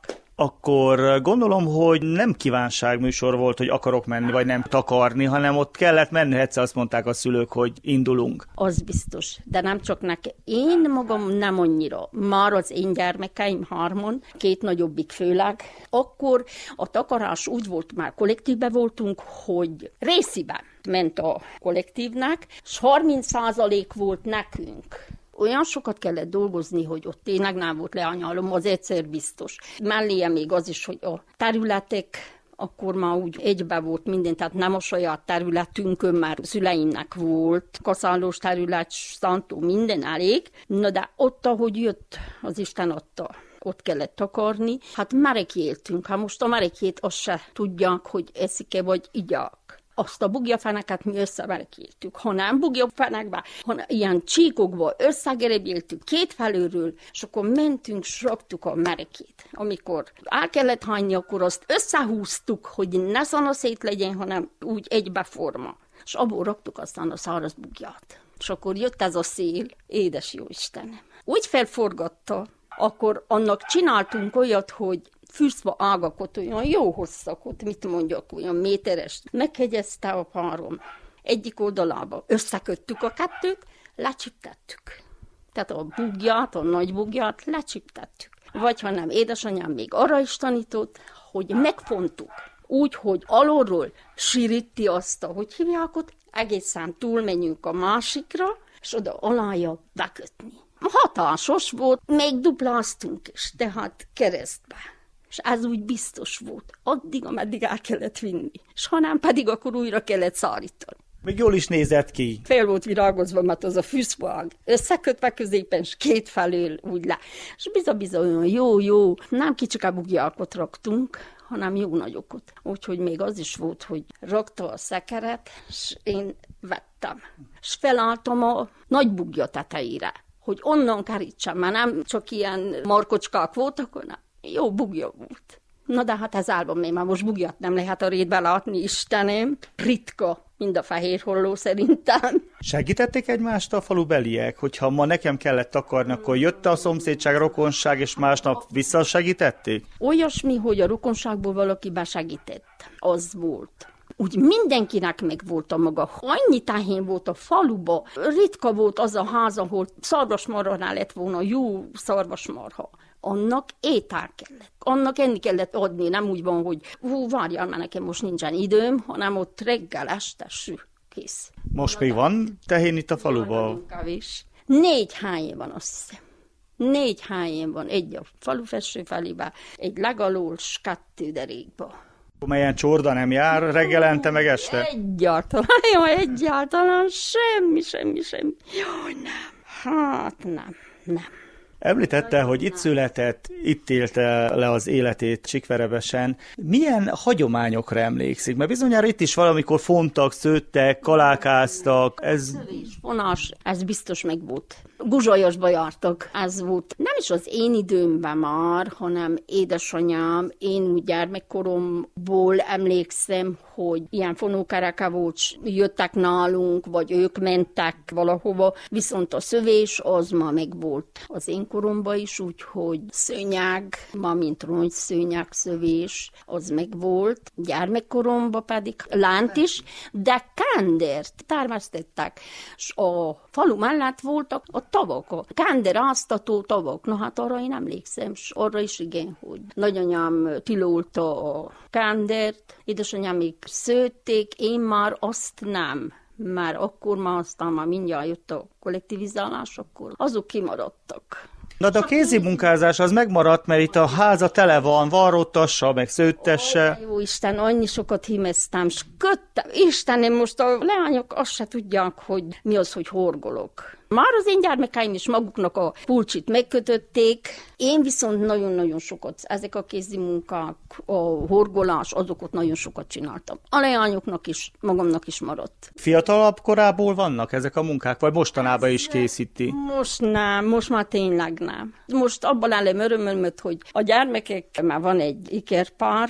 akkor gondolom, hogy nem kívánságműsor volt, hogy akarok menni, vagy nem takarni, hanem ott kellett menni, egyszer azt mondták a szülők, hogy indulunk. Az biztos, de nem csak neki. Én magam nem annyira. Már az én gyermekeim hárman, két nagyobbik főleg, akkor a takarás úgy volt, már kollektívben voltunk, hogy résziben ment a kollektívnek, és harminc százalék volt nekünk. Olyan sokat kellett dolgozni, hogy ott tényleg nem volt leányalom, az egyszer biztos. Melléje még az is, hogy a területek, akkor már úgy egybe volt minden, tehát nem a saját területünkön, már szüleimnek volt, kaszálós terület, szántó, minden elég. Na de ott, ahogy jött, az Isten adta, ott kellett takarni. Hát merek éltünk, hát most a merekét azt se tudják, hogy eszik-e vagy igyák. Azt a bugyafeneket mi összemerekéltük. Ha nem bugyafenekbe, hanem ilyen csíkokba összegerebéltük két felülről, és akkor mentünk, s raktuk a merekét. Amikor el kellett hányni, akkor azt összehúztuk, hogy ne szanaszét legyen, hanem úgy egybeforma. És abból raktuk aztán a száraz bugyát. És akkor jött ez a szél, édes jó Istenem. Úgy felforgatta, akkor annak csináltunk olyat, hogy fűszva ágakot, olyan jó hosszakot, mit mondjak, olyan méteres. Meghegyezte a párom. Egyik oldalába összeköttük a kettőt, lecsiptettük. Tehát a bugyát, a nagy bugyát lecsiptettük. Vagy ha nem, édesanyám még arra is tanított, hogy megfontuk. Úgy, hogy alulról siríti azt, hogy hívják ott, egészen túlmenjünk a másikra, és oda alája bekötni. Hatásos volt, még dupláztunk is, tehát keresztbe. És ez úgy biztos volt. Addig, ameddig el kellett vinni. És ha nem, pedig akkor újra kellett szárítani. Még jól is nézett ki. Fél volt virágozva, mert az a fűszfág. Összekötve középen, és két felől úgy le. És biza-biza olyan jó-jó, nem kicsike bugyákot raktunk, hanem jó nagyokot. Úgyhogy még az is volt, hogy rakta a szekeret, és én vettem. És felálltam a nagy bugya tetejére, hogy onnan kerítsem, mert nem csak ilyen markocskák voltak, hanem jó bugja volt. Na de hát ez álban még már most bugyat nem lehet a rétbe látni, Istenem. Ritka, mind a fehér holló szerintem. Segítették egymást a falubeliek, hogyha ma nekem kellett takarni, akkor jött a szomszédság, rokonság, és másnap visszasegítették? Olyasmi, hogy a rokonságból valaki besegített. Az volt. Úgy mindenkinek meg volt a maga. Annyi tehén volt a faluba, ritka volt az a ház, ahol szarvasmarhanál lett volna jó szarvasmarha. Annak étel kellett. Annak enni kellett adni, nem úgy van, hogy hú, várjál, mert nekem most nincsen időm, hanem ott reggel, este, sű, kész. Most még van tehén itt a faluban? Kevés. Négy hányén van, azt hiszem. Négy hányén van. Egy a falu felső felébe, egy legalól, s kettő derékba. Melyen csorda nem jár reggelente meg este? Egyáltalán, jó, egyáltalán, semmi, semmi, semmi. Jó, nem. Hát nem, nem. Említette, hogy itt született, itt élte le az életét Csikverebesen. Milyen hagyományokra emlékszik? Mert bizonyára itt is valamikor fontak, szőttek, kalálkáztak. Ez... Szövés, fonás, ez biztos meg volt. Guzsajosba jártak, ez volt. Nem is az én időmben már, hanem édesanyám, én úgy gyermekkoromból emlékszem, hogy ilyen fonókereke volt, jöttek nálunk, vagy ők mentek valahova, viszont a szövés az ma meg volt az én koromban is, úgyhogy szőnyeg, ma mint rongyszőnyeg szövés, az meg volt. Gyermekkoromban pedig lánt is, de kendert termesztettek, és a falu mellett voltak a tavak, a kender áztató tavak. Na hát arra én emlékszem, és arra is igen, hogy nagyanyám tilolta a kendert, édesanyám még szőtték, én már azt nem, mert akkor már aztán már mindjárt jött a kollektivizálás, akkor azok kimaradtak. Na de a kézi munkázás az megmaradt, mert itt a háza tele van, varrótassa, meg szőttesse. Ó, jó Isten, annyi sokat hímeztem, s köttem. Istenem, most a leányok azt se tudják, hogy mi az, hogy horgolok. Már az én gyermekeim is maguknak a pulcsit megkötötték, én viszont nagyon-nagyon sokat, ezek a kézi munkák, a horgolás, azokat nagyon sokat csináltam. A leányoknak is, magamnak is maradt. Fiatalabb korából vannak ezek a munkák, vagy mostanában is készíti? Most nem, most már tényleg nem. Most abban állom örömömet, hogy a gyermekek, már van egy ikerpár,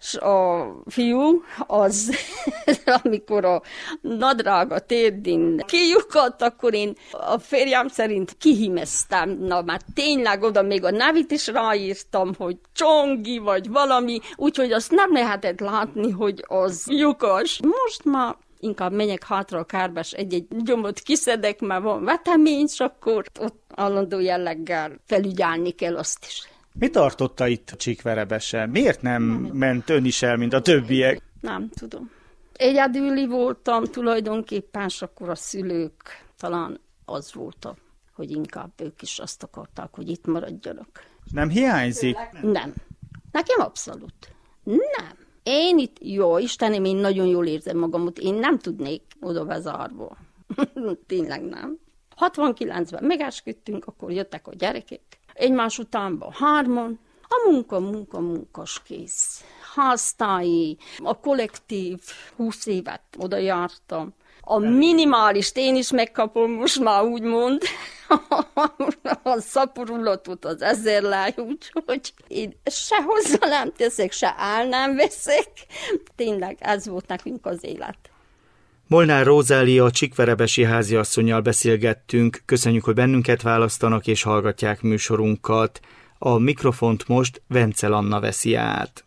S a fiú az, amikor a nadrága térdén kijukadt, akkor én a férjem szerint kihimeztem. Na már tényleg oda még a nevét is ráírtam, hogy Csongi vagy valami, úgyhogy azt nem lehetett látni, hogy az lyukas. Most már inkább menjek hátra a kárba, és egy-egy gyomot kiszedek, mert van vetemény, és akkor ott állandó jelleggel felügyelni kell azt is. Mi tartotta itt Csíkverebesen? Miért nem, nem ment ön is el, mint a többiek? Nem tudom. Egyedüli voltam tulajdonképpen, és akkor a szülők talán az volt, hogy inkább ők is azt akarták, hogy itt maradjanak. Nem hiányzik? Nem. Nekem abszolút. Nem. Én itt, jó Istenem, én nagyon jól érzem magamot, én nem tudnék oda bezárva. Tényleg nem. hatvankilencben megesküdtünk, akkor jöttek a gyerekek. Egymás utánban hárman. A munka, munka, munkas kész. Háztáji, a kollektív, húsz évet oda jártam. A minimálist én is megkapom most már úgymond. A szaporulatot az ezerláj, úgyhogy én se hozzá nem teszek, se áll nem veszek. Tényleg ez volt nekünk az élet. Molnár Rózália, a csíkverebesi háziasszonnyal beszélgettünk. Köszönjük, hogy bennünket választanak és hallgatják műsorunkat. A mikrofont most Vencel Anna veszi át.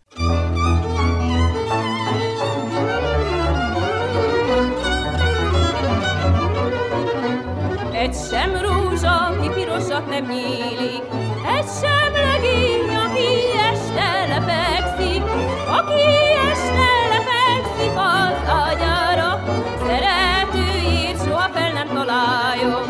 Egy sem rózsa, ki pirosat nem nyílik, egy sem legény, aki este lefekszik, aki este lefekszik az ágyára, szeretőjét soha fel nem találjon.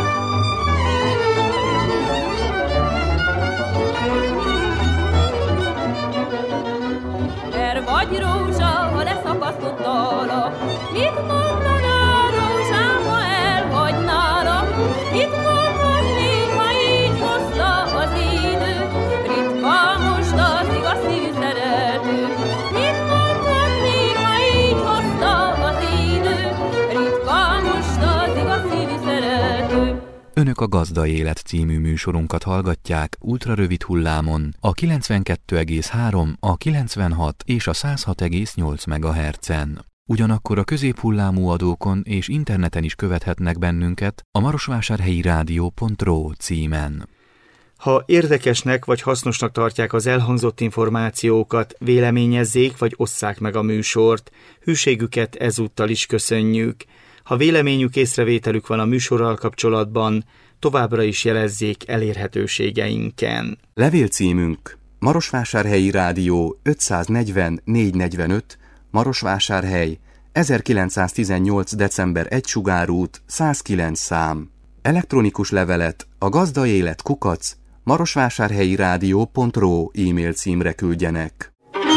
Er vagy rózsa, ha leszakasztott dala, mit mondaná rózsám, ha elhagynálak? Mit mondhatnék, ha így hozta az idő? Ritka most az igaz szívű szerető. Mit mondhatnék, ha így hozta az idő? Ritka most az igaz szívű szerető. Önök a Gazda Élet című műsorunkat hallgatják ultrarövid hullámon a kilencvenkettő egész három, a kilencvenhat és a száz hat egész nyolc megahertzen. Ugyanakkor a középhullámú adókon és interneten is követhetnek bennünket a marosvásárhelyi rádió pont ro címen. Ha érdekesnek vagy hasznosnak tartják az elhangzott információkat, véleményezzék vagy osszák meg a műsort. Hűségüket ezúttal is köszönjük. Ha véleményük, észrevételük van a műsorral kapcsolatban, továbbra is jelezzék elérhetőségeinken. Levélcímünk Marosvásárhelyi Rádió ötszáznegyven négyszáznegyvenöt, Marosvásárhely, ezerkilencszáztizennyolc. december egy Sugárút, száz kilenc szám. Elektronikus levelet a gazdaélet kukac marosvásárhelyi rádió pont ro e-mail címre küldjenek.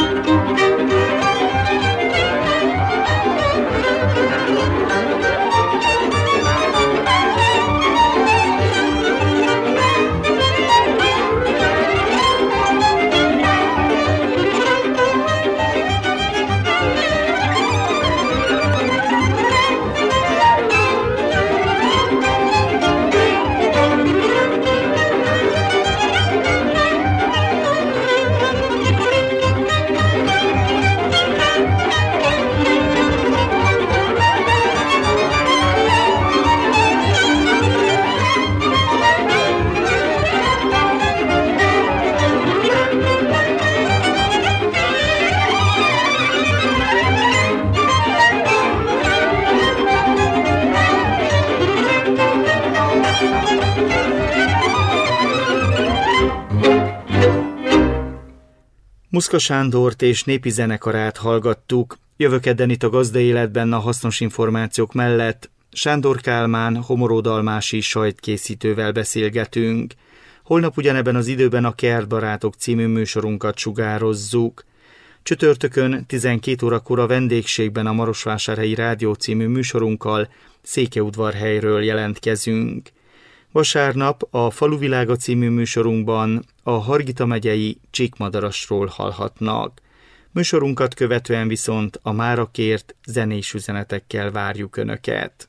Muszka Sándort és népi zenekarát hallgattuk. Jövő kedden itt a Gazda Életben a hasznos információk mellett Sándor Kálmán homorodalmási sajtkészítővel beszélgetünk. Holnap ugyanebben az időben a Kertbarátok című műsorunkat sugározzuk. Csütörtökön tizenkét órakor a vendégségben a Marosvásárhelyi Rádió című műsorunkkal Székelyudvarhelyről jelentkezünk. Vasárnap a Faluvilága című műsorunkban a Hargita megyei Csíkmadarasról hallhatnak. Műsorunkat követően viszont a mára kért zenés üzenetekkel várjuk Önöket.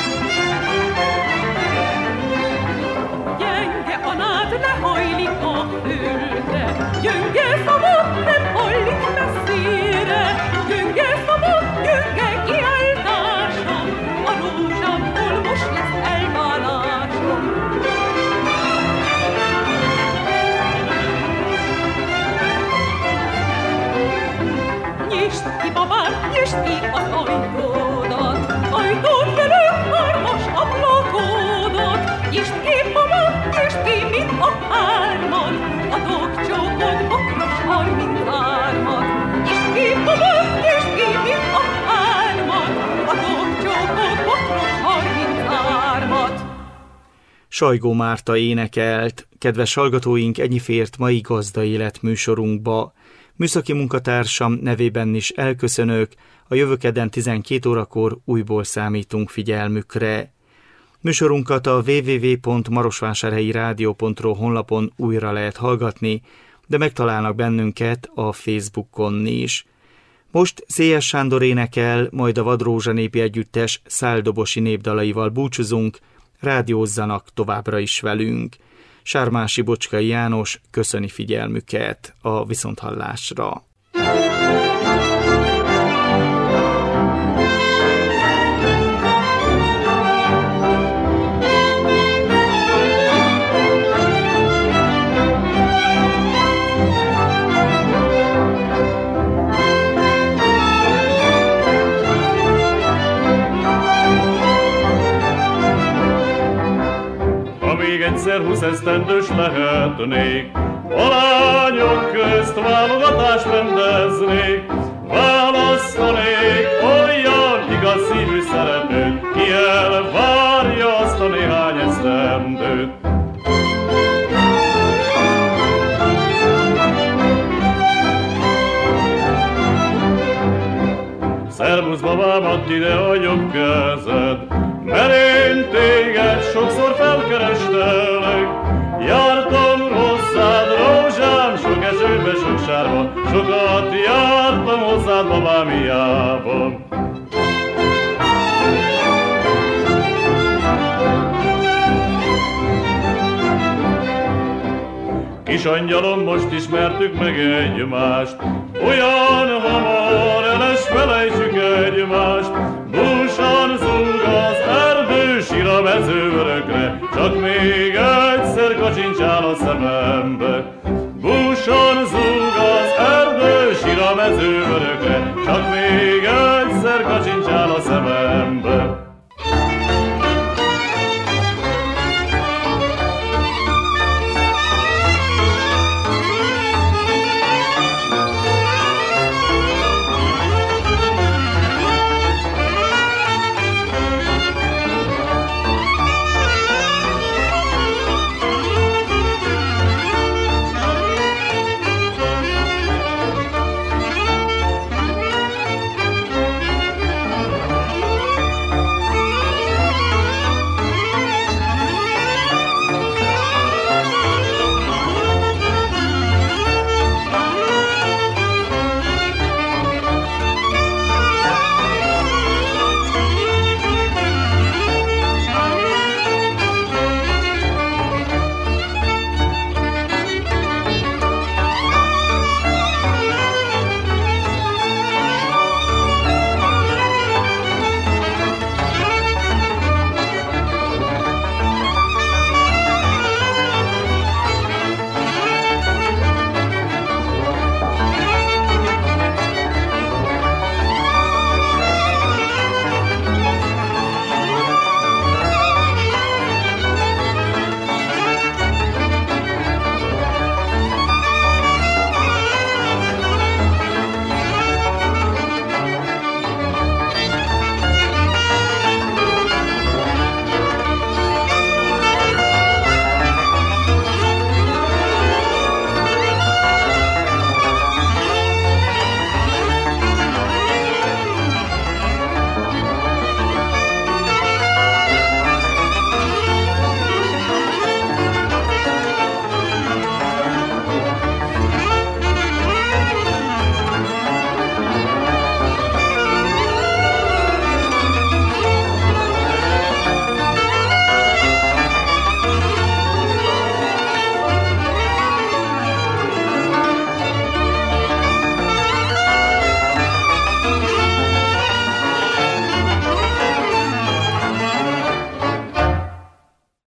Gyenge a nád lehajlik a fülre. Gyönge szavod nem hallik messzire, gyönge szavod, gyönge kiáltásom, a rózsámból most lesz elválásom. Nyisd ki, babám, nyisd ki az ajtódat, ajtód felől hármas ablakódat. Nyisd ki, babám, nyisd ki, mint a hármat, adok csókod bokros harminchármat. Nyisd ki, babám, nyisd ki, mint a hármat, adok csókod bokros harminchármat. Sajgó Márta énekelt. Kedves hallgatóink, ennyi fért mai Gazda Élet műsorunkba. Műszaki munkatársam nevében is elköszönök, a jövő kedden tizenkét órakor újból számítunk figyelmükre. Műsorunkat a double-u double-u double-u pont marosvásárhelyi rádió pont ro honlapon újra lehet hallgatni, de megtalálnak bennünket a Facebookon is. Most Szélyes Sándor énekel, majd a Vadrózsa népi együttes száldobosi népdalaival búcsúzunk, rádiózzanak továbbra is velünk. Sármási Bocskai János köszöni figyelmüket, a viszonthallásra. Még egyszer húsz esztendős lehetnék, a lányok közt válogatást rendeznék, választanék olyan igaz szívű szeretőt, ki elvárja azt a néhány esztendőt. Szervusz babám, add ide a jobb kezed, mert én téged sokszor felkerestelek. Jártam hozzád, rózsám, sok esőbe, sok sárba, sokat jártam hozzád, babám, hiába. Kis angyalom, most ismertük meg egymást, olyan hamar el is felejtsük egymást. Búsan zúg az erdő, sír a mező örökre, csak még egyszer kacsincsál a szemembe. Búsan zúg az erdő, sír a mező örökre, csak még